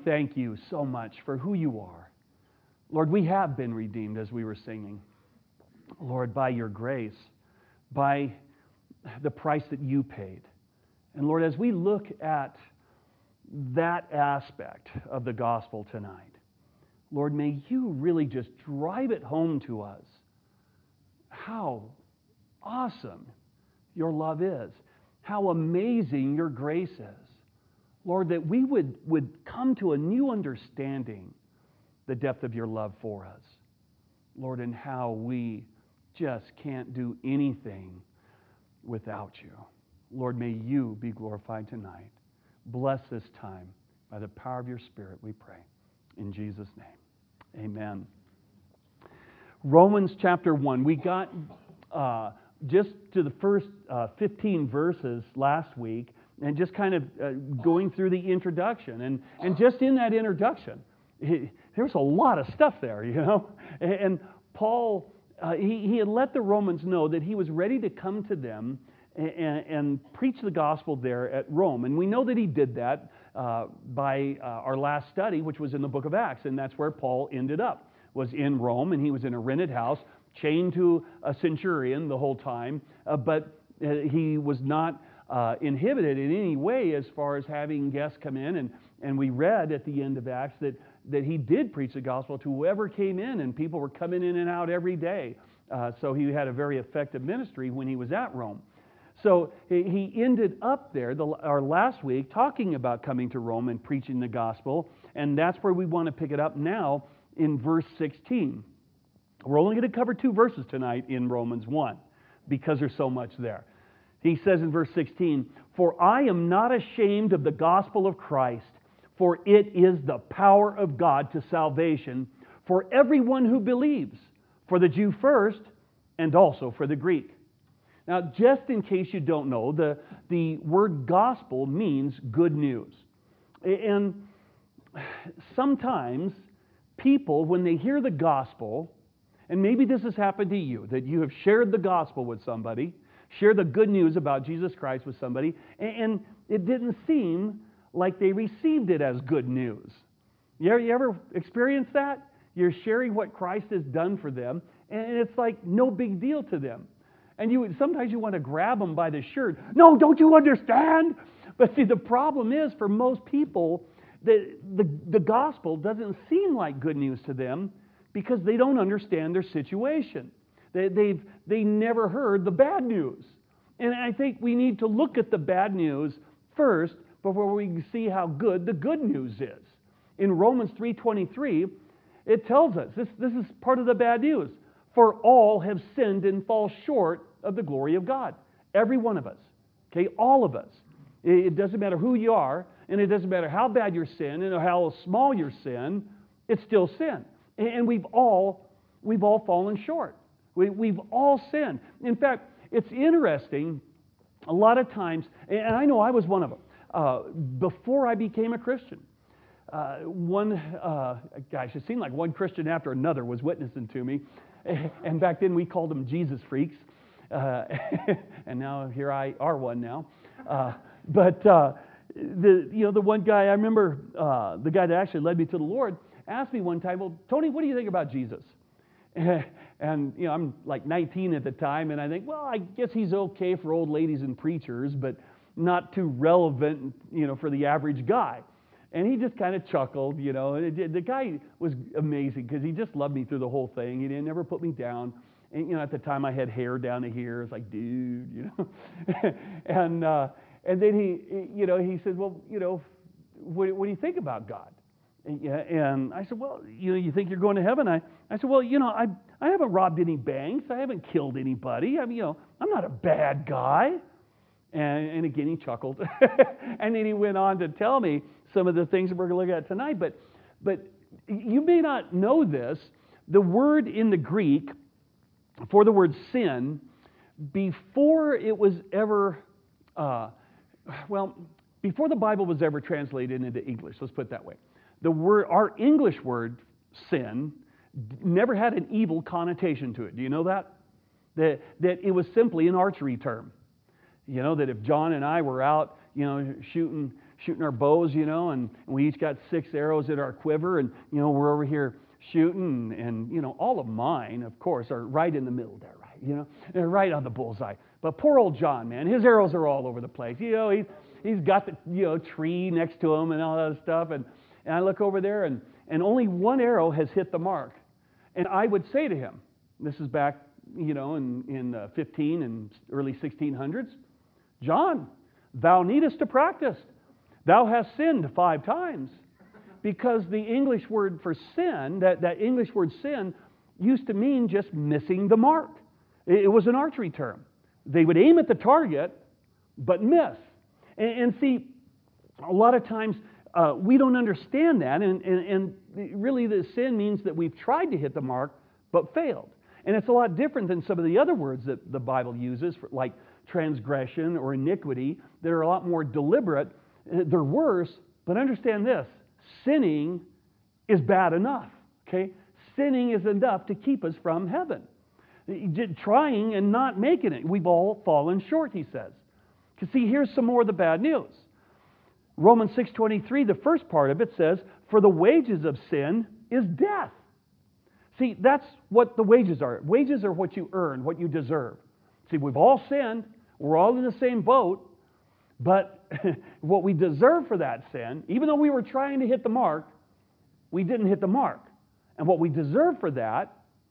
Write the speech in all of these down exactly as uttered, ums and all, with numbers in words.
thank you so much for who you are. Lord, we have been redeemed as we were singing. Lord, by your grace, by the price that you paid. And Lord, as we look at that aspect of the gospel tonight, Lord, may you really just drive it home to us how awesome your love is, how amazing your grace is. Lord, that we would, would come to a new understanding the depth of your love for us. Lord, and how we just can't do anything without you. Lord, may you be glorified tonight. Bless this time by the power of your Spirit, we pray. In Jesus' name, amen. Romans chapter one. We got uh, just to the first uh, fifteen verses last week and just kind of uh, going through the introduction. And, and just in that introduction, he, there's a lot of stuff there, you know. And, and Paul, uh, he, he had let the Romans know that he was ready to come to them and, and preach the gospel there at Rome. And we know that he did that uh, by uh, our last study, which was in the book of Acts. And that's where Paul ended up, was in Rome. And he was in a rented house, chained to a centurion the whole time. Uh, but uh, he was not uh, inhibited in any way as far as having guests come in. And, and we read at the end of Acts that, that he did preach the gospel to whoever came in. And people were coming in and out every day. Uh, so he had a very effective ministry when he was at Rome. So he ended up there, the, our last week, talking about coming to Rome and preaching the gospel. And that's where we want to pick it up now in verse sixteen. We're only going to cover two verses tonight in Romans one because there's so much there. He says in verse sixteen, "For I am not ashamed of the gospel of Christ, for it is the power of God to salvation for everyone who believes, for the Jew first and also for the Greek." Now, just in case you don't know, the, the word gospel means good news. And sometimes people, when they hear the gospel, and maybe this has happened to you, that you have shared the gospel with somebody, shared the good news about Jesus Christ with somebody, and it didn't seem like they received it as good news. You ever, you ever experienced that? You're sharing what Christ has done for them, and it's like no big deal to them. And you sometimes you want to grab them by the shirt. No, don't you understand? But see, the problem is for most people, the, the, the gospel doesn't seem like good news to them because they don't understand their situation. They, they've they never heard the bad news. And I think we need to look at the bad news first before we can see how good the good news is. In Romans three twenty-three, it tells us, this, this is part of the bad news. For all have sinned and fall short of the glory of God. Every one of us. Okay, all of us. It doesn't matter who you are, and it doesn't matter how bad your sin and how small your sin, it's still sin. And we've all we've all fallen short. We, we've all sinned. In fact, it's interesting, a lot of times, and I know I was one of them, uh, before I became a Christian, uh, one, uh, gosh, it seemed like one Christian after another was witnessing to me. And back then we called them Jesus freaks. Uh, and now here I are one now. Uh, but uh, the you know the one guy, I remember uh, the guy that actually led me to the Lord asked me one time, well, Tony, what do you think about Jesus? And you know I'm like nineteen at the time, and I think, well, I guess he's okay for old ladies and preachers, but not too relevant, you know, for the average guy. And he just kind of chuckled, you know. And it, the guy was amazing because he just loved me through the whole thing. He didn't never put me down. And you know, at the time I had hair down to here. It's like, dude, you know. and uh, and then he, you know, he said, well, you know, what, what do you think about God? And, and I said, well, you know, you think you're going to heaven? I, I said, well, you know, I I haven't robbed any banks. I haven't killed anybody. I mean, you know, I'm not a bad guy. And, and again, he chuckled. And then he went on to tell me some of the things that we're going to look at tonight. But, but you may not know this. The word in the Greek for the word sin, before it was ever, uh, well, before the Bible was ever translated into English, let's put it that way, the word, our English word sin, never had an evil connotation to it. Do you know that? That, that it was simply an archery term. You know, that if John and I were out, you know, shooting shooting our bows, you know, and we each got six arrows in our quiver, and, you know, we're over here shooting, and, and you know, all of mine, of course, are right in the middle there, right, you know, they're right on the bullseye. But poor old John, man, his arrows are all over the place. You know, he's, he's got the, you know, tree next to him and all that stuff, and, and I look over there, and, and only one arrow has hit the mark. And I would say to him, this is back, you know, in, in uh, fifteen and early sixteen hundreds, John, thou needest to practice. Thou hast sinned five times. Because the English word for sin, that, that English word sin, used to mean just missing the mark. It, it was an archery term. They would aim at the target, but miss. And, and see, a lot of times uh, we don't understand that, and, and, and really the sin means that we've tried to hit the mark, but failed. And it's a lot different than some of the other words that the Bible uses, for, like transgression or iniquity, that are a lot more deliberate. They're worse, but understand this. Sinning is bad enough, okay? Sinning is enough to keep us from heaven. Trying and not making it. We've all fallen short, he says. Because see, here's some more of the bad news. Romans six twenty-three, the first part of it says, for the wages of sin is death. See, that's what the wages are. Wages are what you earn, what you deserve. See, we've all sinned. We're all in the same boat. But what we deserve for that sin, even though we were trying to hit the mark, we didn't hit the mark. And what we deserve for that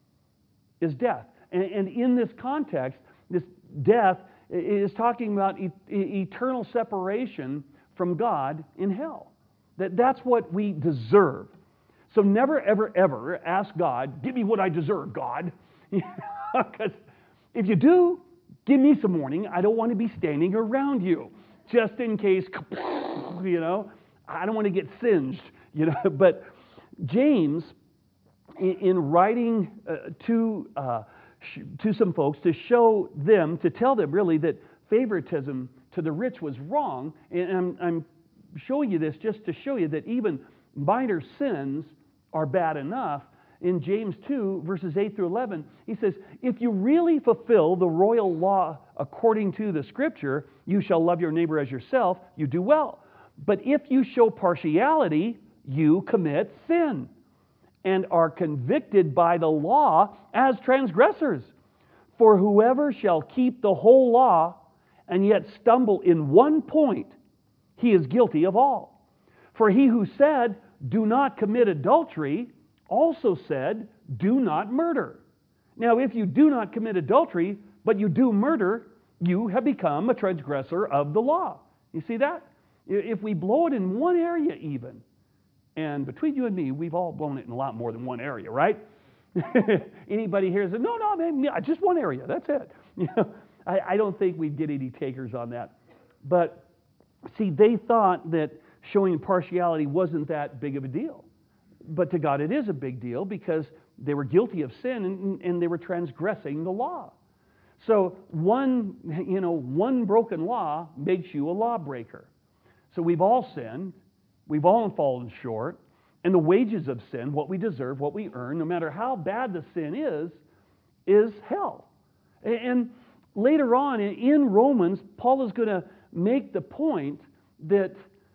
is death. And, and in this context, this death is talking about e- eternal separation from God in hell. That that's what we deserve. So never, ever, ever ask God, give me what I deserve, God. Because if you do, give me some warning. I don't want to be standing around you. Just in case, you know, I don't want to get singed, you know. But James, in, in writing uh, to uh, sh- to some folks to show them, to tell them really that favoritism to the rich was wrong, and I'm, I'm showing you this just to show you that even minor sins are bad enough. In James two, verses eight through eleven, he says, if you really fulfill the royal law according to the Scripture, you shall love your neighbor as yourself, you do well. But if you show partiality, you commit sin and are convicted by the law as transgressors. For whoever shall keep the whole law and yet stumble in one point, he is guilty of all. For he who said, do not commit adultery, also said, do not murder. Now, if you do not commit adultery, but you do murder, you have become a transgressor of the law. You see that? If we blow it in one area even, and between you and me, we've all blown it in a lot more than one area, right? Anybody here says, no, no, man, yeah, just one area, that's it. You know, I, I don't think we'd get any takers on that. But, see, they thought that showing partiality wasn't that big of a deal. But to God it is a big deal because they were guilty of sin and, and they were transgressing the law. So one, you know, one broken law makes you a lawbreaker. So we've all sinned. We've all fallen short. And the wages of sin, what we deserve, what we earn, no matter how bad the sin is, is hell. And later on in Romans, Paul is going to make the point that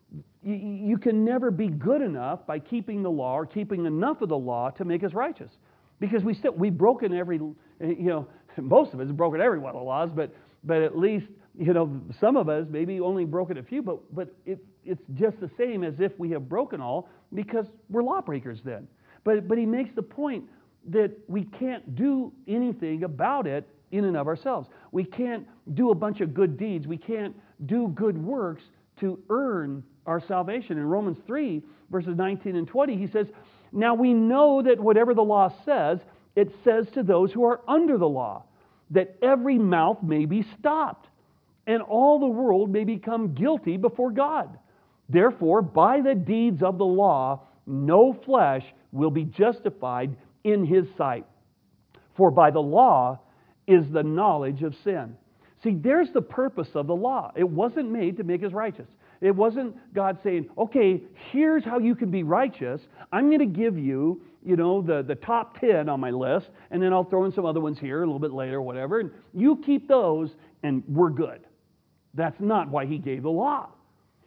you can never be good enough by keeping the law or keeping enough of the law to make us righteous. Because we still, we've broken every, you know, most of us have broken every one of the laws, but but at least, you know, some of us maybe only broken a few, but but it, it's just the same as if we have broken all because we're lawbreakers then. But but he makes the point that we can't do anything about it in and of ourselves. We can't do a bunch of good deeds. We can't do good works to earn our salvation. In Romans three, verses nineteen and twenty, he says, now we know that whatever the law says, it says to those who are under the law, that every mouth may be stopped, and all the world may become guilty before God. Therefore, by the deeds of the law, no flesh will be justified in his sight. For by the law is the knowledge of sin. See, there's the purpose of the law. It wasn't made to make us righteous. It wasn't God saying, okay, here's how you can be righteous. I'm going to give you, you know, the, the top ten on my list, and then I'll throw in some other ones here a little bit later, whatever, and you keep those, and we're good. That's not why he gave the law.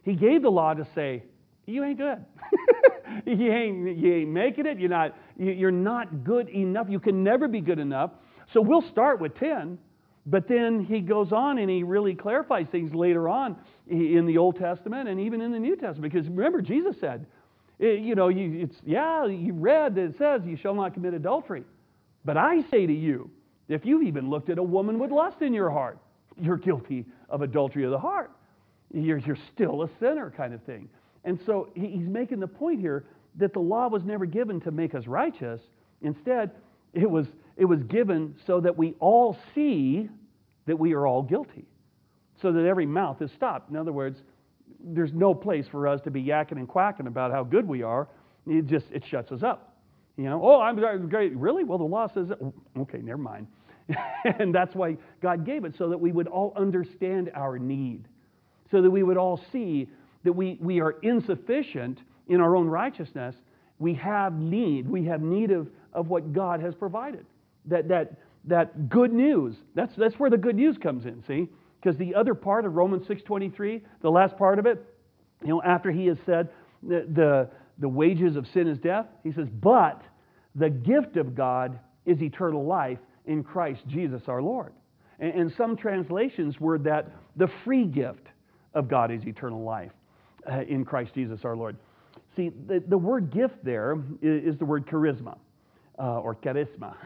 He gave the law to say, you ain't good. you, ain't, you ain't making it. You're not, you're not good enough. You can never be good enough. So we'll start with ten, but then he goes on and he really clarifies things later on in the Old Testament and even in the New Testament. Because remember, Jesus said, you know, you, it's yeah, you read that it says you shall not commit adultery. But I say to you, if you've even looked at a woman with lust in your heart, you're guilty of adultery of the heart. You're, you're still a sinner kind of thing. And so he's making the point here that the law was never given to make us righteous. Instead, it was, it was given so that we all see that we are all guilty, so that every mouth is stopped. In other words, there's no place for us to be yakking and quacking about how good we are. It just, it shuts us up. You know, oh, I'm great. Really? Well, the law says that. Okay, never mind. And that's why God gave it, so that we would all understand our need, so that we would all see that we, we are insufficient in our own righteousness. We have need. We have need of, of what God has provided. That, that, that good news, that's, that's where the good news comes in, see? Because the other part of Romans six twenty-three, the last part of it, you know, after he has said the, the, the wages of sin is death, he says, but the gift of God is eternal life in Christ Jesus our Lord. And, and some translations word that the free gift of God is eternal life uh, in Christ Jesus our Lord. See, the, the word gift there is, is the word charisma, uh, or charisma.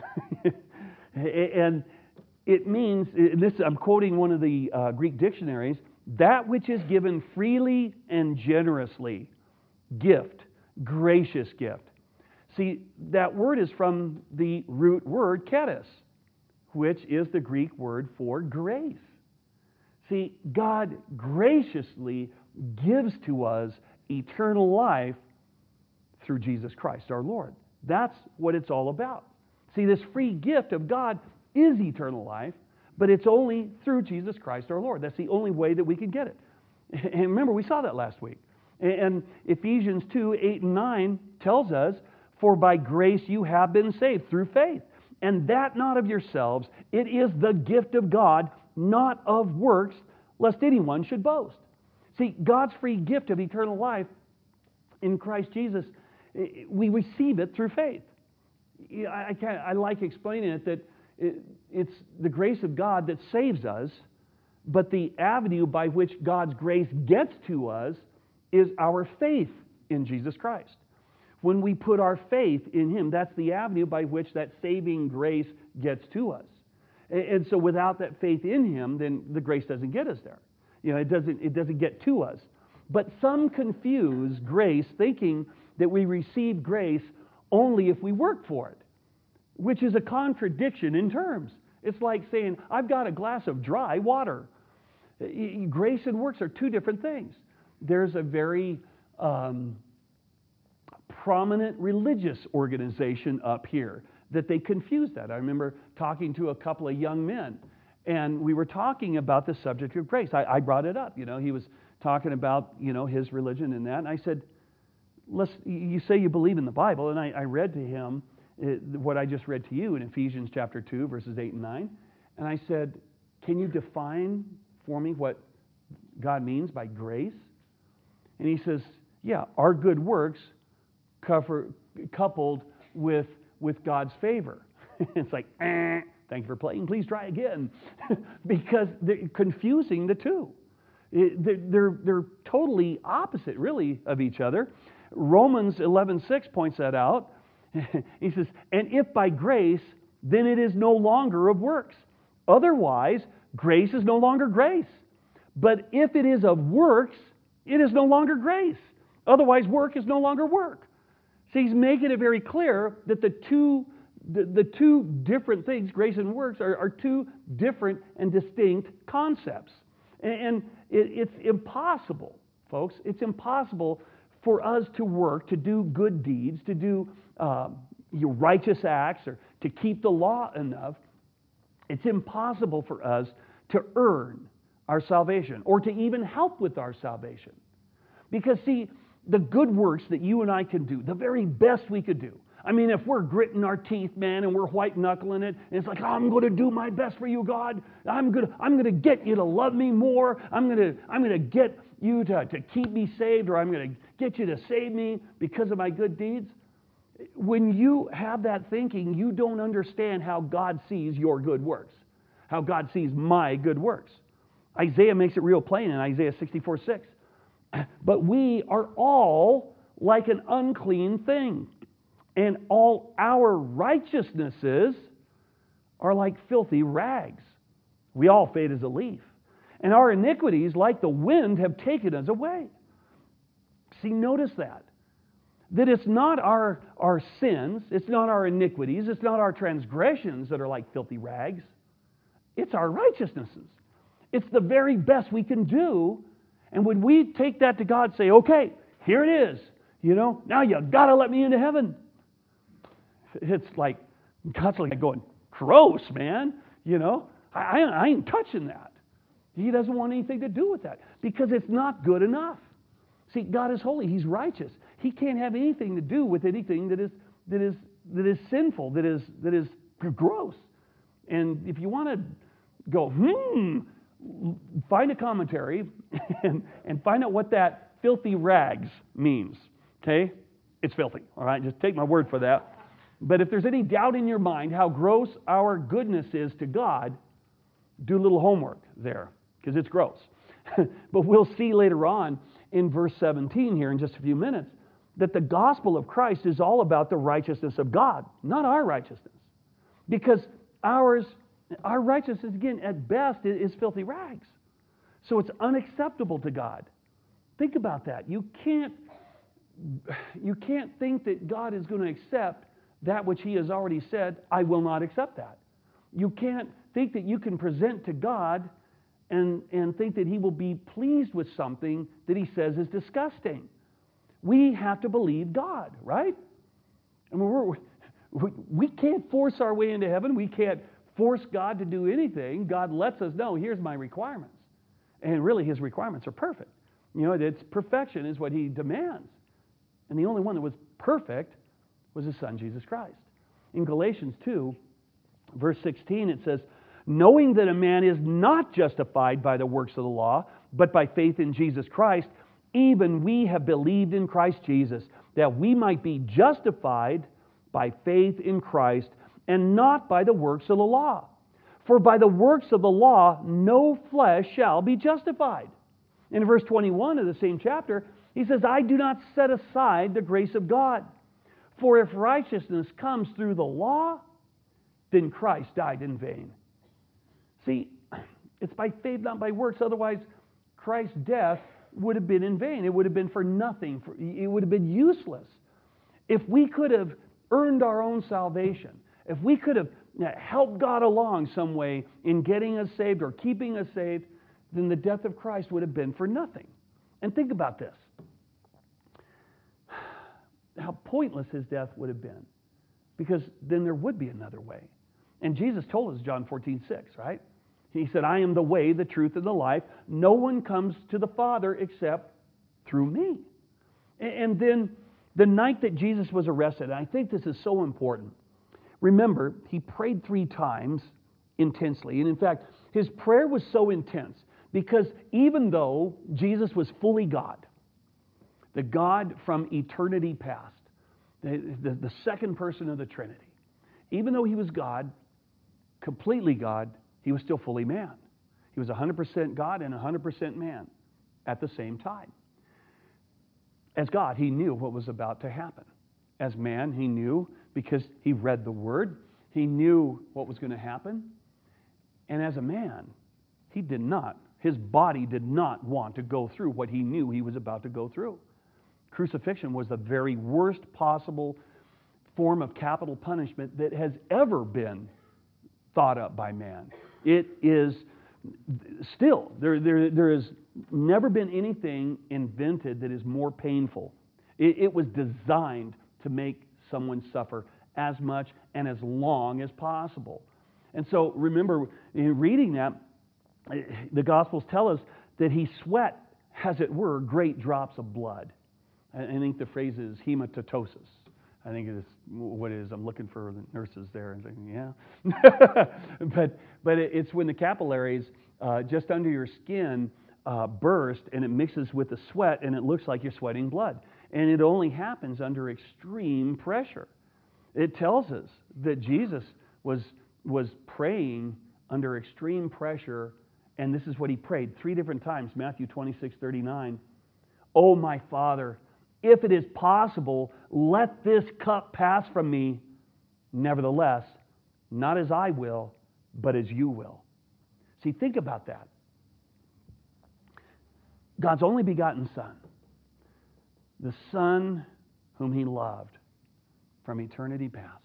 And it means, this I'm quoting one of the uh, Greek dictionaries, that which is given freely and generously. Gift, gracious gift. See, that word is from the root word charis, which is the Greek word for grace. See, God graciously gives to us eternal life through Jesus Christ our Lord. That's what it's all about. See, this free gift of God is eternal life, but it's only through Jesus Christ our Lord. That's the only way that we can get it. And remember, we saw that last week. And Ephesians two, eight and nine tells us, for by grace you have been saved through faith, and that not of yourselves, it is the gift of God, not of works, lest anyone should boast. See, God's free gift of eternal life in Christ Jesus, we receive it through faith. I, I, I like explaining it that it, it's the grace of God that saves us, but the avenue by which God's grace gets to us is our faith in Jesus Christ. When we put our faith in Him, that's the avenue by which that saving grace gets to us. And, and so without that faith in Him, then the grace doesn't get us there. You know, it doesn't, it doesn't get to us. But some confuse grace thinking that we receive grace only if we work for it, which is a contradiction in terms. It's like saying, I've got a glass of dry water. Grace and works are two different things. There's a very um, prominent religious organization up here that they confuse that. I remember talking to a couple of young men, and we were talking about the subject of grace. I, I brought it up. You know, he was talking about, you know, his religion and that, and I said, Let's, you say you believe in the Bible, and I, I read to him what I just read to you in Ephesians chapter two, verses eight and nine. And I said, can you define for me what God means by grace? And he says, yeah, our good works cover, coupled with, with God's favor. It's like, eh, thank you for playing. Please try again. Because they're confusing the two. It, they're, they're, they're totally opposite, really, of each other. Romans eleven six points that out. He says, and if by grace, then it is no longer of works. Otherwise, grace is no longer grace. But if it is of works, it is no longer grace. Otherwise, work is no longer work. So he's making it very clear that the two, the, the two different things, grace and works, are, are two different and distinct concepts. And, and it, it's impossible, folks, it's impossible for us to work, to do good deeds, to do uh, your righteous acts, or to keep the law enough. It's impossible for us to earn our salvation or to even help with our salvation. Because, see, the good works that you and I can do, the very best we could do. I mean, if we're gritting our teeth, man, and we're white-knuckling it, and it's like, I'm going to do my best for you, God. I'm going to, I'm going to get you to love me more. I'm going to, I'm going to get you to, to keep me saved, or I'm going to get you to save me because of my good deeds. When you have that thinking, you don't understand how God sees your good works, how God sees my good works. Isaiah makes it real plain in Isaiah sixty-four six. But we are all like an unclean thing, and all our righteousnesses are like filthy rags. We all fade as a leaf, and our iniquities, like the wind, have taken us away. See, notice that. That it's not our, our sins, it's not our iniquities, it's not our transgressions that are like filthy rags. It's our righteousnesses. It's the very best we can do. And when we take that to God, say, okay, here it is. You know, now you got to let me into heaven. It's like, God's like going, gross, man. You know, I, I ain't touching that. He doesn't want anything to do with that because it's not good enough. See, God is holy. He's righteous. He can't have anything to do with anything that is that is that is sinful, that is that is gross. And if you want to go, hmm, find a commentary and, and find out what that filthy rags means. Okay? It's filthy. All right? Just take my word for that. But if there's any doubt in your mind how gross our goodness is to God, do a little homework there, because it's gross. But we'll see later on in verse seventeen here in just a few minutes that the gospel of Christ is all about the righteousness of God, not our righteousness. Because ours, our righteousness, again, at best, is filthy rags. So it's unacceptable to God. Think about that. You can't, you can't think that God is going to accept that which He has already said, I will not accept that. You can't think that you can present to God and, and think that He will be pleased with something that He says is disgusting. We have to believe God, right? I mean, we're, we, we can't force our way into heaven. We can't force God to do anything. God lets us know, here's my requirements. And really, His requirements are perfect. You know, it's perfection is what He demands. And the only one that was perfect was His Son, Jesus Christ. In Galatians two, verse sixteen, it says, knowing that a man is not justified by the works of the law, but by faith in Jesus Christ, even we have believed in Christ Jesus, that we might be justified by faith in Christ, and not by the works of the law. For by the works of the law, no flesh shall be justified. In verse twenty-one of the same chapter, he says, I do not set aside the grace of God. For if righteousness comes through the law, then Christ died in vain. See, it's by faith, not by works. Otherwise, Christ's death would have been in vain. It would have been for nothing. It would have been useless. If we could have earned our own salvation, if we could have helped God along some way in getting us saved or keeping us saved, then the death of Christ would have been for nothing. And think about this. How pointless His death would have been. Because then there would be another way. And Jesus told us, John fourteen six, right? He said, I am the way, the truth, and the life. No one comes to the Father except through me. And then the night that Jesus was arrested, and I think this is so important. Remember, He prayed three times intensely. And in fact, His prayer was so intense because even though Jesus was fully God, the God from eternity past, the, the, the second person of the Trinity, even though He was God, completely God, He was still fully man. He was one hundred percent God and one hundred percent man at the same time. As God, He knew what was about to happen. As man, He knew because He read the Word. He knew what was going to happen. And as a man, He did not, His body did not want to go through what He knew He was about to go through. Crucifixion was the very worst possible form of capital punishment that has ever been thought up by man. It is still, there, there, there has never been anything invented that is more painful. It, it was designed to make someone suffer as much and as long as possible. And so remember, in reading that, the Gospels tell us that He sweat, as it were, great drops of blood. I think the phrase is hematosis. I think it is what it is. I'm looking for the nurses there and thinking, yeah. but but it's when the capillaries uh, just under your skin uh, burst and it mixes with the sweat and it looks like you're sweating blood. And it only happens under extreme pressure. It tells us that Jesus was, was praying under extreme pressure, and this is what he prayed three different times. Matthew twenty-six thirty-nine. Oh, my Father, if it is possible, let this cup pass from me. Nevertheless, not as I will, but as you will. See, think about that. God's only begotten Son, the Son whom he loved from eternity past,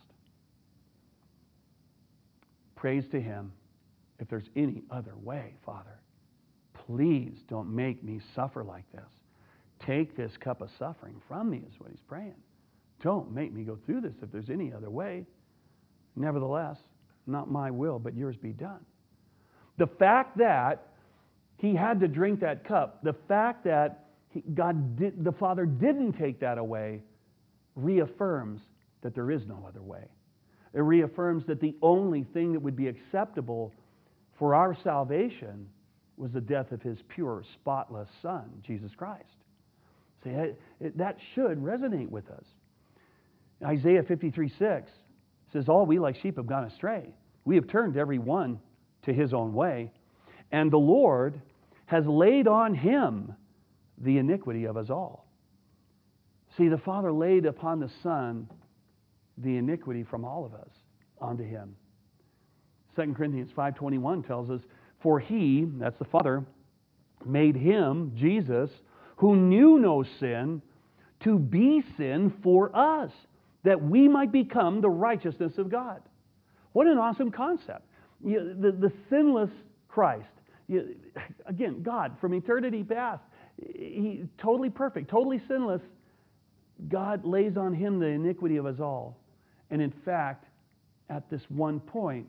prays to him, if there's any other way, Father, please don't make me suffer like this. Take this cup of suffering from me, is what he's praying. Don't make me go through this if there's any other way. Nevertheless, not my will, but yours be done. The fact that he had to drink that cup, the fact that he, God did, the Father didn't take that away, reaffirms that there is no other way. It reaffirms that the only thing that would be acceptable for our salvation was the death of his pure, spotless Son, Jesus Christ. See, it, it, that should resonate with us. Isaiah fifty-three six says, all we like sheep have gone astray. We have turned every one to his own way, and the Lord has laid on him the iniquity of us all. See, the Father laid upon the Son the iniquity from all of us onto him. Second Corinthians five twenty-one tells us, for he, that's the Father, made him, Jesus, who knew no sin, to be sin for us, that we might become the righteousness of God. What an awesome concept. You, the, the sinless Christ. You, again, God, from eternity past, he totally perfect, totally sinless. God lays on him the iniquity of us all. And in fact, at this one point,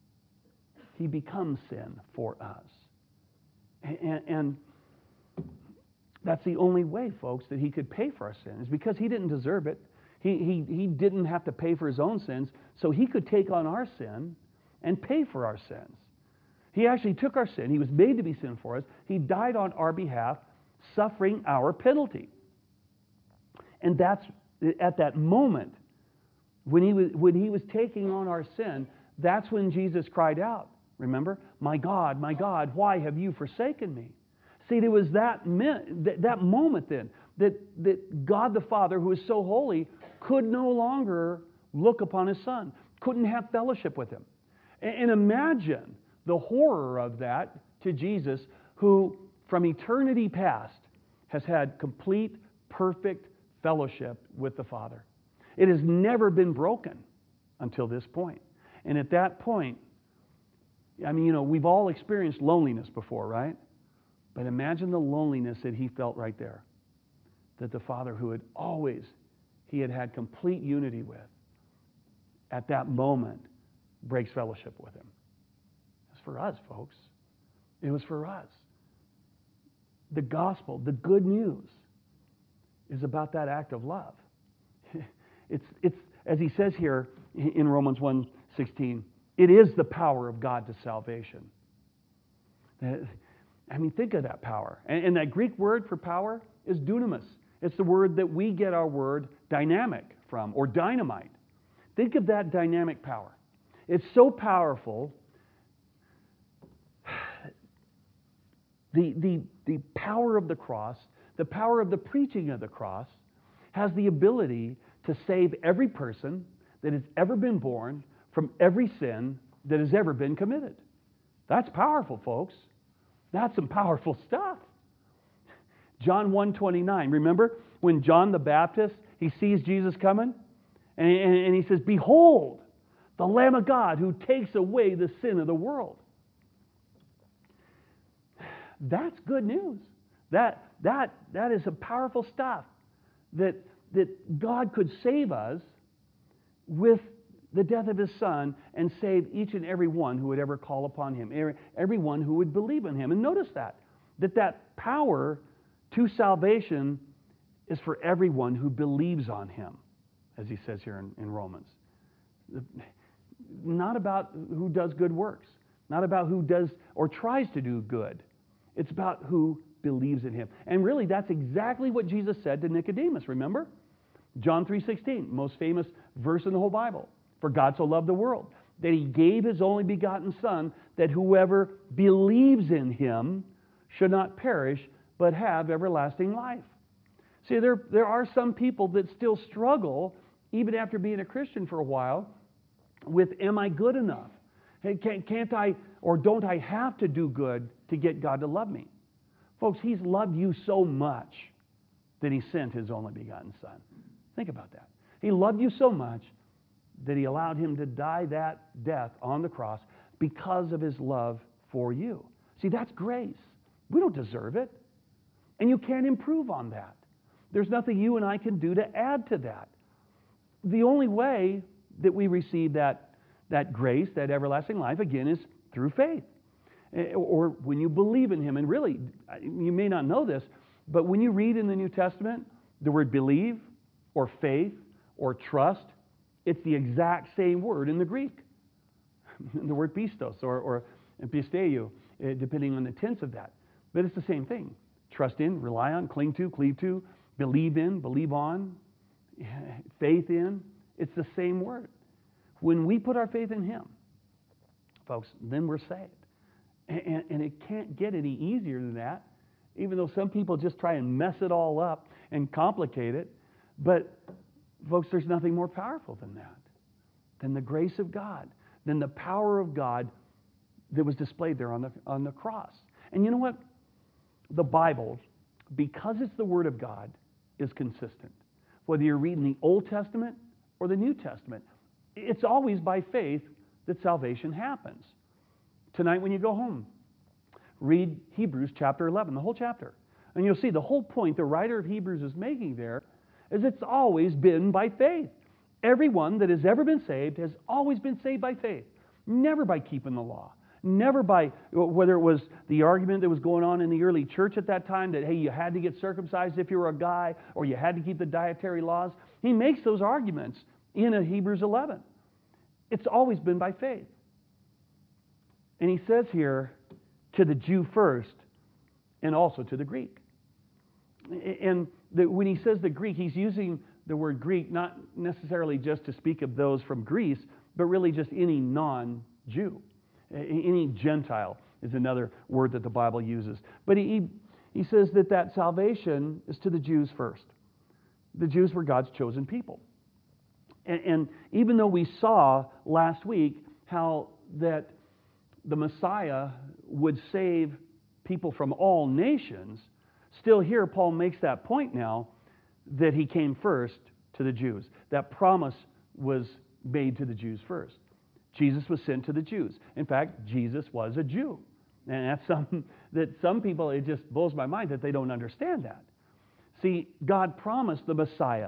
he becomes sin for us. And, and that's the only way, folks, that he could pay for our sins, because he didn't deserve it. He, he, he didn't have to pay for his own sins, so he could take on our sin and pay for our sins. He actually took our sin. He was made to be sin for us. He died on our behalf, suffering our penalty. And that's at that moment, when he was, when he was taking on our sin, that's when Jesus cried out. Remember? My God, my God, why have you forsaken me? See, there was that, that, that moment then that, that God the Father, who is so holy, could no longer look upon his Son, couldn't have fellowship with him. And, and imagine the horror of that to Jesus, who from eternity past has had complete, perfect fellowship with the Father. It has never been broken until this point. And at that point, I mean, you know, we've all experienced loneliness before, right? But imagine the loneliness that he felt right there. That the Father, who had always, he had had complete unity with, at that moment, breaks fellowship with him. It's for us, folks. It was for us. The gospel, the good news, is about that act of love. It's, it's as he says here in Romans one sixteen, it is the power of God to salvation. I mean, think of that power. And, and that Greek word for power is dunamis. It's the word that we get our word dynamic from, or dynamite. Think of that dynamic power. It's so powerful. The, the, the power of the cross, the power of the preaching of the cross, has the ability to save every person that has ever been born from every sin that has ever been committed. That's powerful, folks. That's some powerful stuff. John one twenty-nine. Remember when John the Baptist, he sees Jesus coming? And, and, and he says, behold, the Lamb of God who takes away the sin of the world. That's good news. That, that, that is some powerful stuff. That, that God could save us with the death of his Son and save each and every one who would ever call upon him, everyone who would believe in him. And notice that, that that power to salvation is for everyone who believes on him, as he says here in, in Romans. Not about who does good works, not about who does or tries to do good. It's about who believes in him. And really, that's exactly what Jesus said to Nicodemus, remember? John three sixteen, most famous verse in the whole Bible. For God so loved the world, that he gave his only begotten Son, that whoever believes in him should not perish, but have everlasting life. See, there, there are some people that still struggle, even after being a Christian for a while, with, am I good enough? Hey, can't, can't I, or don't I have to do good to get God to love me? Folks, he's loved you so much that he sent his only begotten Son. Think about that. He loved you so much that he allowed him to die that death on the cross because of his love for you. See, that's grace. We don't deserve it. And you can't improve on that. There's nothing you and I can do to add to that. The only way that we receive that, that grace, that everlasting life, again, is through faith. Or when you believe in him. And really, you may not know this, but when you read in the New Testament, the word believe or faith or trust, it's the exact same word in the Greek. The word pistos or, or pisteu, depending on the tense of that. But it's the same thing. Trust in, rely on, cling to, cleave to, believe in, believe on, faith in. It's the same word. When we put our faith in him, folks, then we're saved. And, and it can't get any easier than that, even though some people just try and mess it all up and complicate it. But, folks, there's nothing more powerful than that, than the grace of God, than the power of God that was displayed there on the, on the cross. And you know what? The Bible, because it's the Word of God, is consistent. Whether you're reading the Old Testament or the New Testament, it's always by faith that salvation happens. Tonight when you go home, read Hebrews chapter eleven, the whole chapter. And you'll see the whole point the writer of Hebrews is making there is it's always been by faith. Everyone that has ever been saved has always been saved by faith, never by keeping the law. Never by, whether it was the argument that was going on in the early church at that time that, hey, you had to get circumcised if you were a guy, or you had to keep the dietary laws. He makes those arguments in Hebrews eleven. It's always been by faith. And he says here, to the Jew first, and also to the Greek. And the, when he says the Greek, he's using the word Greek not necessarily just to speak of those from Greece, but really just any non-Jew. Any Gentile is another word that the Bible uses. But he, he says that that salvation is to the Jews first. The Jews were God's chosen people. And, and even though we saw last week how that the Messiah would save people from all nations, still here Paul makes that point now that he came first to the Jews. That promise was made to the Jews first. Jesus was sent to the Jews. In fact, Jesus was a Jew. And that's something that some people, it just blows my mind that they don't understand that. See, God promised the Messiah.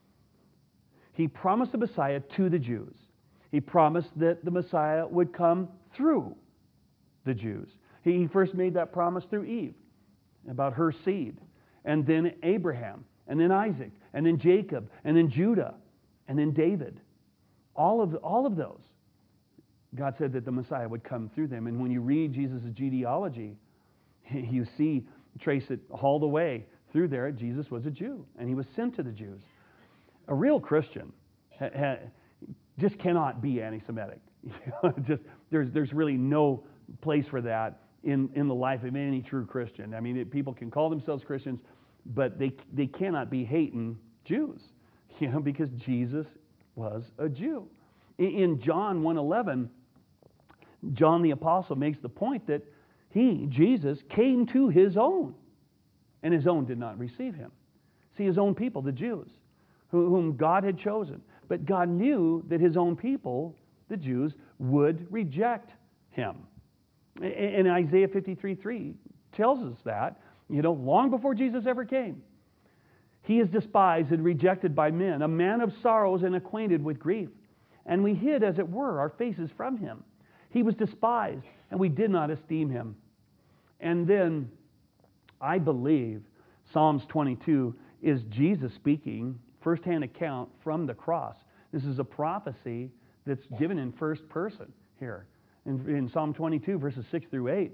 He promised the Messiah to the Jews. He promised that the Messiah would come through the Jews. He first made that promise through Eve, about her seed, and then Abraham, and then Isaac, and then Jacob, and then Judah, and then David. All of, all of those. God said that the Messiah would come through them. And when you read Jesus' genealogy, you see, trace it all the way through there. Jesus was a Jew, and he was sent to the Jews. A real Christian ha, ha, just cannot be anti-Semitic. just, there's, there's really no place for that in, in the life of any true Christian. I mean, it, people can call themselves Christians, but they, they cannot be hating Jews, you know, because Jesus was a Jew. In, in John one eleven, John the Apostle makes the point that he, Jesus, came to his own, and his own did not receive him. See, his own people, the Jews, who, whom God had chosen. But God knew that his own people, the Jews, would reject him. And Isaiah fifty-three three tells us that, you know, long before Jesus ever came. He is despised and rejected by men, a man of sorrows and acquainted with grief. And we hid, as it were, our faces from him. He was despised, and we did not esteem him. And then, I believe, Psalms twenty-two is Jesus speaking, firsthand account from the cross. This is a prophecy that's given in first person here. In, in Psalm twenty-two, verses six through eight,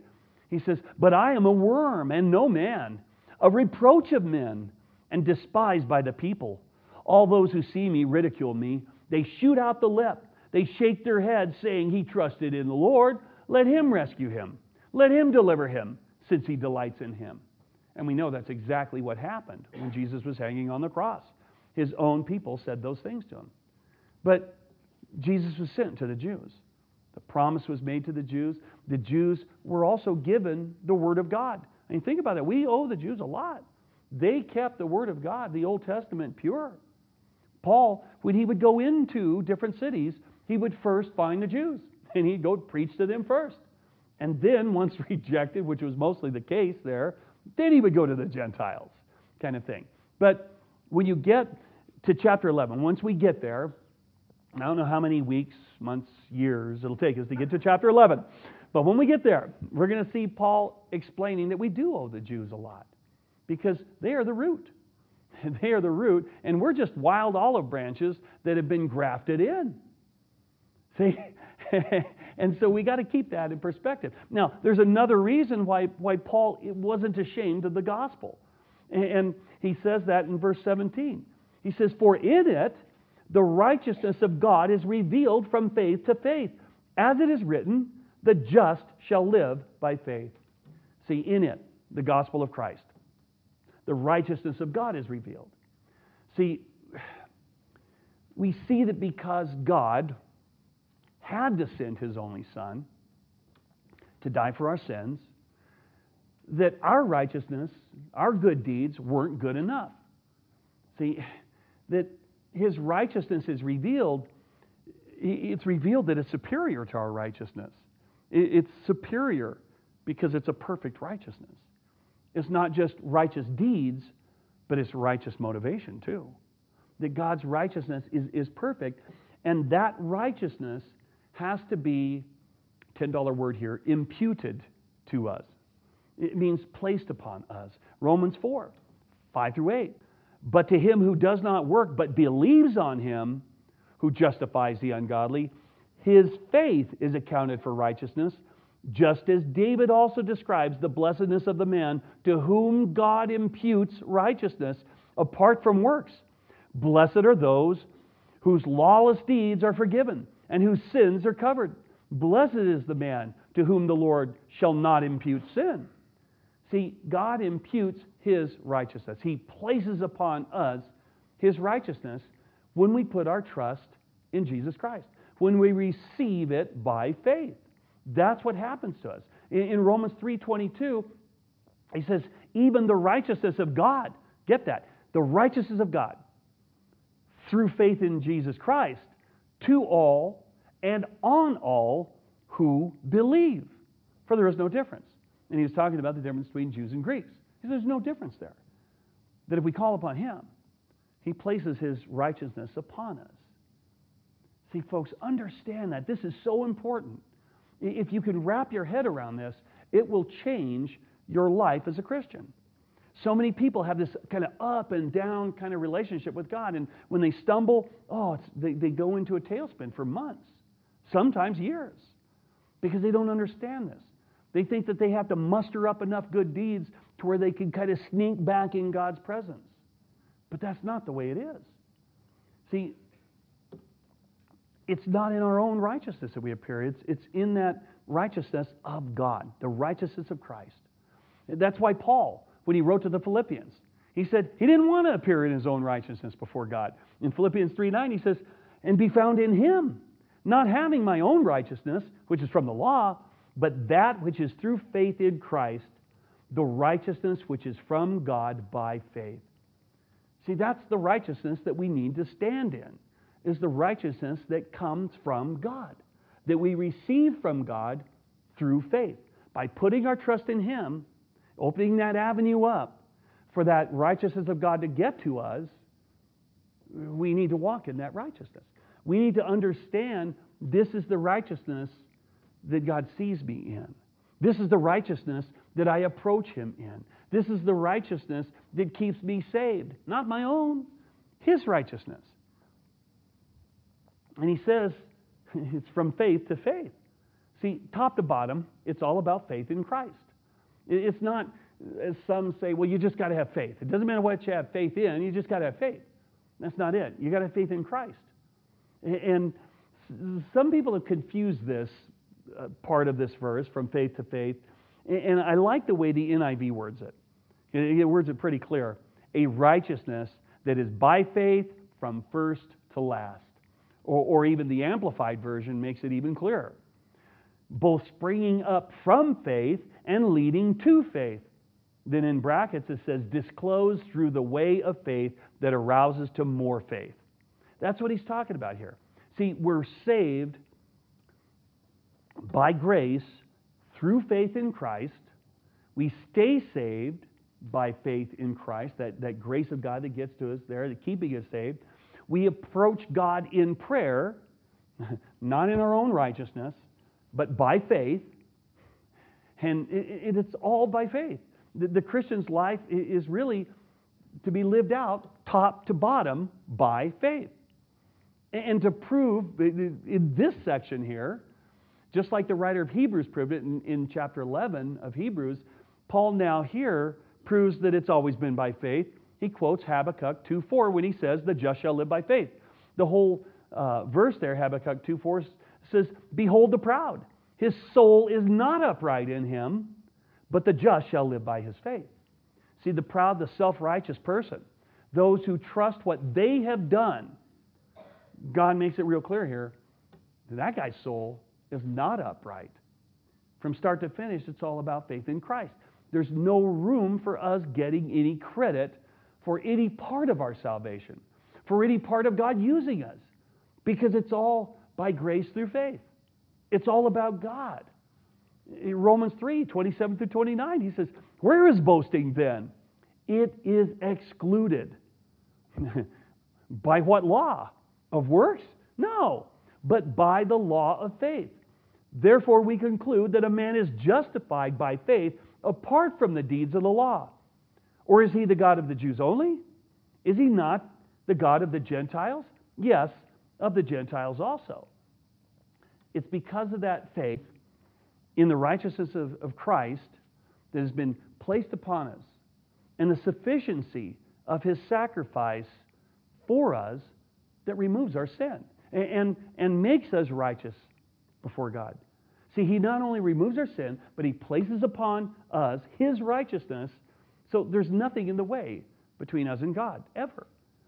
He says, but I am a worm and no man, a reproach of men, and despised by the people. All those who see me ridicule me. They shoot out the lip. They shake their heads, saying, he trusted in the Lord. Let him rescue him. Let him deliver him, since he delights in him. And we know that's exactly what happened when Jesus was hanging on the cross. His own people said those things to him. But Jesus was sent to the Jews. The promise was made to the Jews. The Jews were also given the Word of God. I mean, think about it. We owe the Jews a lot. They kept the Word of God, the Old Testament, pure. Paul, when he would go into different cities, he would first find the Jews, and he'd go preach to them first. And then, once rejected, which was mostly the case there, then he would go to the Gentiles, kind of thing. But when you get to chapter eleven, once we get there, I don't know how many weeks, months, years it'll take us to get to chapter eleven. But when we get there, we're going to see Paul explaining that we do owe the Jews a lot, because they are the root. They are the root, and we're just wild olive branches that have been grafted in. See? And so we got to keep that in perspective. Now, there's another reason why, why Paul wasn't ashamed of the gospel. And he says that in verse seventeen. He says, for in it the righteousness of God is revealed from faith to faith. As it is written, the just shall live by faith. See, in it, the gospel of Christ, the righteousness of God is revealed. See, we see that because God had to send His only Son to die for our sins, that our righteousness, our good deeds weren't good enough. See, that His righteousness is revealed, it's revealed that it's superior to our righteousness. It's superior because it's a perfect righteousness. It's not just righteous deeds, but it's righteous motivation too. That God's righteousness is, is perfect, and that righteousness has to be, ten dollar word here, imputed to us. It means placed upon us. Romans four, five through eight. But to him who does not work, but believes on Him who justifies the ungodly, his faith is accounted for righteousness, just as David also describes the blessedness of the man to whom God imputes righteousness apart from works. Blessed are those whose lawless deeds are forgiven and whose sins are covered. Blessed is the man to whom the Lord shall not impute sin. See, God imputes His righteousness. He places upon us His righteousness when we put our trust in Jesus Christ, when we receive it by faith. That's what happens to us. In, in Romans three twenty-two, he says, even the righteousness of God, get that, the righteousness of God, through faith in Jesus Christ, to all and on all who believe. For there is no difference. And he was talking about the difference between Jews and Greeks. He says there's no difference there. That if we call upon Him, He places His righteousness upon us. See, folks, understand that. This is so important. If you can wrap your head around this, it will change your life as a Christian. So many people have this kind of up and down kind of relationship with God, and when they stumble, oh, it's, they, they go into a tailspin for months, sometimes years, because they don't understand this. They think that they have to muster up enough good deeds to where they can kind of sneak back in God's presence. But that's not the way it is. See, it's not in our own righteousness that we appear. It's, it's in that righteousness of God, the righteousness of Christ. That's why Paul, when he wrote to the Philippians, he said he didn't want to appear in his own righteousness before God. In Philippians three nine, he says, and be found in Him, not having my own righteousness, which is from the law, but that which is through faith in Christ, the righteousness which is from God by faith. See, that's the righteousness that we need to stand in, is the righteousness that comes from God, that we receive from God through faith. By putting our trust in Him, opening that avenue up for that righteousness of God to get to us, we need to walk in that righteousness. We need to understand this is the righteousness that God sees me in. This is the righteousness that I approach Him in. This is the righteousness that keeps me saved. Not my own, His righteousness. And he says it's from faith to faith. See, top to bottom, it's all about faith in Christ. It's not, as some say, well, you just got to have faith. It doesn't matter what you have faith in, you just got to have faith. That's not it. You got to have faith in Christ. And some people have confused this uh, part of this verse from faith to faith. And I like the way the N I V words it. It words it pretty clear. A righteousness that is by faith from first to last. Or, or even the Amplified Version makes it even clearer. Both springing up from faith and leading to faith. Then in brackets it says, disclosed through the way of faith that arouses to more faith. That's what he's talking about here. See, we're saved by grace through faith in Christ. We stay saved by faith in Christ, that, that grace of God that gets to us there, that keeping us saved. We approach God in prayer, not in our own righteousness, but by faith. And it, it, it's all by faith. The, the Christian's life is really to be lived out top to bottom by faith. And to prove in this section here, just like the writer of Hebrews proved it in, in chapter eleven of Hebrews, Paul now here proves that it's always been by faith. He quotes Habakkuk two four when he says, the just shall live by faith. The whole uh, verse there, Habakkuk two four, says, behold the proud. His soul is not upright in him, but the just shall live by his faith. See, the proud, the self-righteous person, those who trust what they have done, God makes it real clear here, that guy's soul is not upright. From start to finish, it's all about faith in Christ. There's no room for us getting any credit for any part of our salvation, for any part of God using us, because it's all by grace through faith. It's all about God. In Romans three, twenty-seven through twenty-nine, he says, where is boasting then? It is excluded. By what law? Of works? No, but by the law of faith. Therefore we conclude that a man is justified by faith apart from the deeds of the law. Or is he the God of the Jews only? Is he not the God of the Gentiles? Yes, of the Gentiles also. It's because of that faith in the righteousness of, of Christ that has been placed upon us, and the sufficiency of His sacrifice for us that removes our sin and, and, and makes us righteous before God. See, He not only removes our sin, but He places upon us His righteousness, so there's nothing in the way between us and God, ever.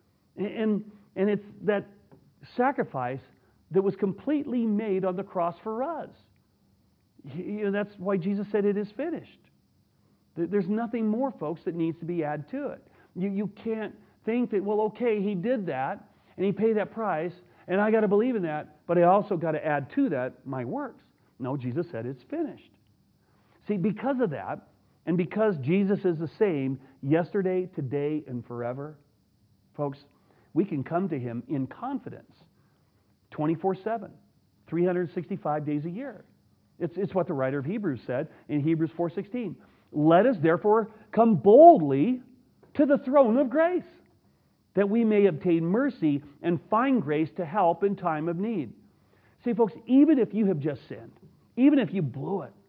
And, and it's that sacrifice that was completely made on the cross for us. You know, that's why Jesus said it is finished. There's nothing more, folks, that needs to be added to it. You, you can't think that, well, okay, He did that, and He paid that price, and I got to believe in that, but I also got to add to that my works. No, Jesus said it's finished. See, because of that, and because Jesus is the same yesterday, today, and forever, folks, we can come to Him in confidence twenty-four seven, three hundred sixty-five days a year. It's, it's what the writer of Hebrews said in Hebrews four sixteen. Let us therefore come boldly to the throne of grace, that we may obtain mercy and find grace to help in time of need. See, folks, even if you have just sinned, even if you blew it,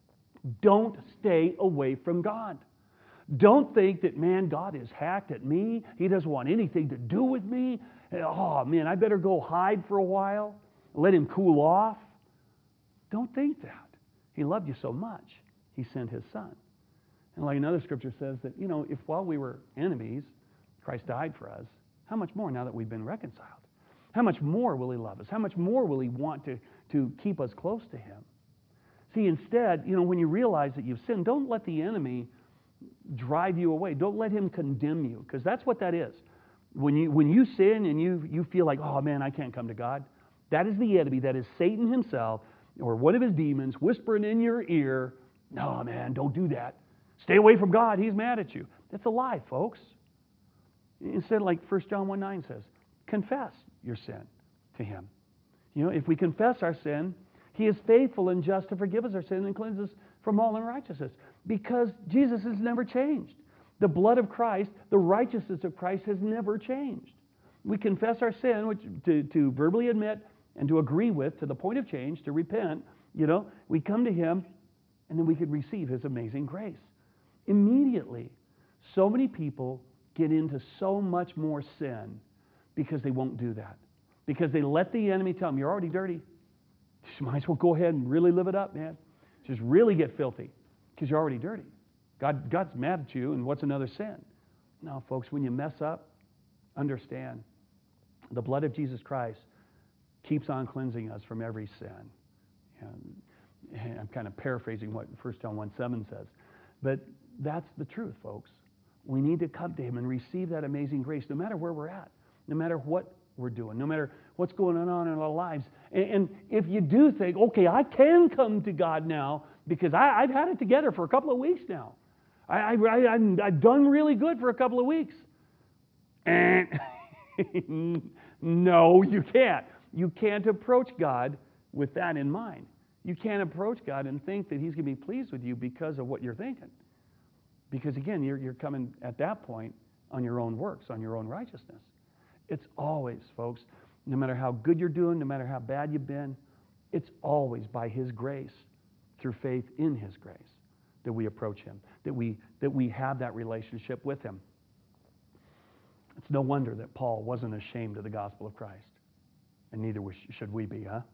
don't stay away from God. Don't think that, man, God is hacked at me. He doesn't want anything to do with me. Oh, man, I better go hide for a while, let Him cool off. Don't think that. He loved you so much, He sent His Son. And like another scripture says that, you know, if while we were enemies, Christ died for us, how much more now that we've been reconciled? How much more will He love us? How much more will He want to, to keep us close to Him? See, instead, you know, when you realize that you've sinned, don't let the enemy drive you away. Don't let him condemn you, because that's what that is. When you when you sin and you you feel like, oh man, I can't come to God, that is the enemy. That is Satan himself or one of his demons whispering in your ear, no man, don't do that. Stay away from God. He's mad at you. That's a lie, folks. Instead, like First John one nine says, confess your sin to Him. You know, if we confess our sin, He is faithful and just to forgive us our sin and cleanse us from all unrighteousness. Because Jesus has never changed. The blood of Christ, the righteousness of Christ has never changed. We confess our sin, which to, to verbally admit and to agree with to the point of change, to repent. You know, we come to Him and then we could receive His amazing grace. Immediately, so many people get into so much more sin because they won't do that. Because they let the enemy tell them, you're already dirty. You might as well go ahead and really live it up, man. Just really get filthy because you're already dirty. God, God's mad at you, and what's another sin? No, folks, when you mess up, understand the blood of Jesus Christ keeps on cleansing us from every sin. And I'm kind of paraphrasing what First John one seven says. But that's the truth, folks. We need to come to Him and receive that amazing grace no matter where we're at, no matter what we're doing, no matter what's going on in our lives. And, and if you do think, okay, I can come to God now because I, I've had it together for a couple of weeks now. I, I, I, I'm, I've done really good for a couple of weeks. And no, you can't. You can't approach God with that in mind. You can't approach God and think that He's going to be pleased with you because of what you're thinking. Because again, you're, you're coming at that point on your own works, on your own righteousness. It's always, folks, no matter how good you're doing, no matter how bad you've been, it's always by His grace, through faith in His grace, that we approach Him, that we, that we have that relationship with Him. It's no wonder that Paul wasn't ashamed of the gospel of Christ. And neither should we be, huh?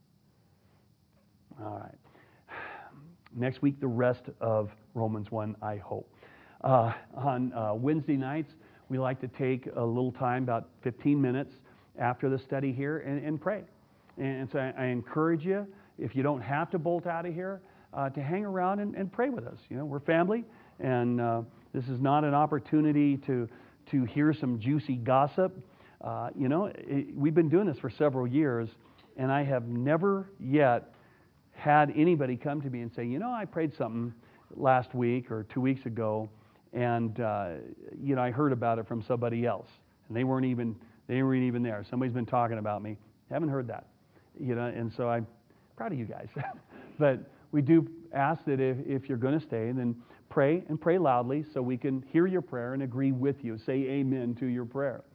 All right. Next week, the rest of Romans one, I hope. Uh, on uh, Wednesday nights, we like to take a little time, about fifteen minutes after the study here, and, and pray. And so I, I encourage you, if you don't have to bolt out of here, uh, to hang around and, and pray with us. You know, we're family, and uh, this is not an opportunity to to hear some juicy gossip. Uh, you know, it, we've been doing this for several years, and I have never yet had anybody come to me and say, you know, I prayed something last week or two weeks ago, and uh, you know, I heard about it from somebody else, and they weren't even they weren't even there. Somebody's been talking about me. Haven't heard that, you know, and so I'm proud of you guys. But we do ask that if, if you're going to stay, then pray and pray loudly so we can hear your prayer and agree with you. Say amen to your prayer.